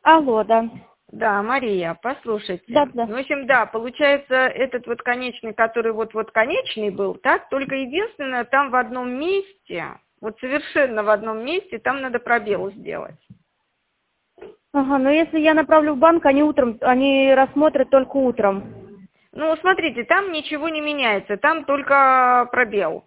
Алло, да. Да, Мария, послушайте. Да, да. В общем, да, получается, этот вот конечный, который вот конечный был, так, только единственное, там в одном месте, вот совершенно в одном месте, там надо пробел сделать. Ага, но если я направлю в банк, они рассмотрят только утром. Ну, смотрите, там ничего не меняется, там только пробел.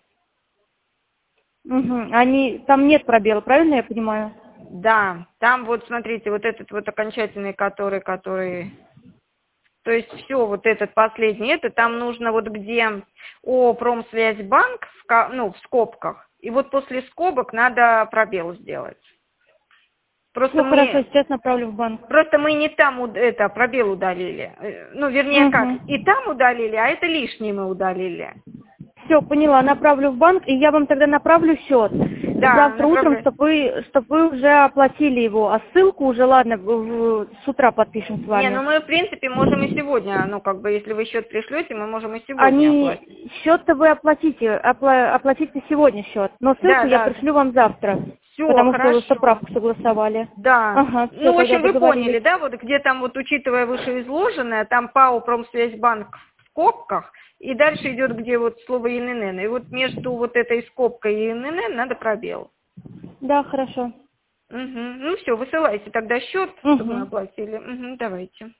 Угу. Там нет пробела, правильно я понимаю? Да, там вот, смотрите, вот этот вот окончательный, который, то есть все, вот этот последний, это там нужно вот где Промсвязьбанк, в скобках, и вот после скобок надо пробел сделать. Все хорошо, сейчас направлю в банк. Просто мы не там пробел удалили. Ну, вернее, как, Угу. и там удалили, а это лишнее мы удалили. Все, поняла, направлю в банк, и я вам тогда направлю счет. Да, Завтра утром, чтобы вы уже оплатили его. А ссылку уже, ладно, с утра подпишем с Не, вами. ну мы, в принципе, можем и сегодня, если вы счет пришлете, мы можем и сегодня оплатить. Счет-то вы оплатите сегодня счет, но ссылку Да, я да. пришлю вам завтра, Все, потому что вы хорошо. поправку согласовали. Да. Ага, все, Ну, в тогда общем, вы поняли, договорились. да, вот где там вот, учитывая вышеизложенное, там ПАО Промсвязьбанк в скобках, и дальше идет, где вот слово ИНН. И вот между вот этой скобкой и ИНН надо пробел. Да, хорошо. Угу. Ну все, высылайте тогда счет, чтобы мы Угу. оплатили. Угу, давайте.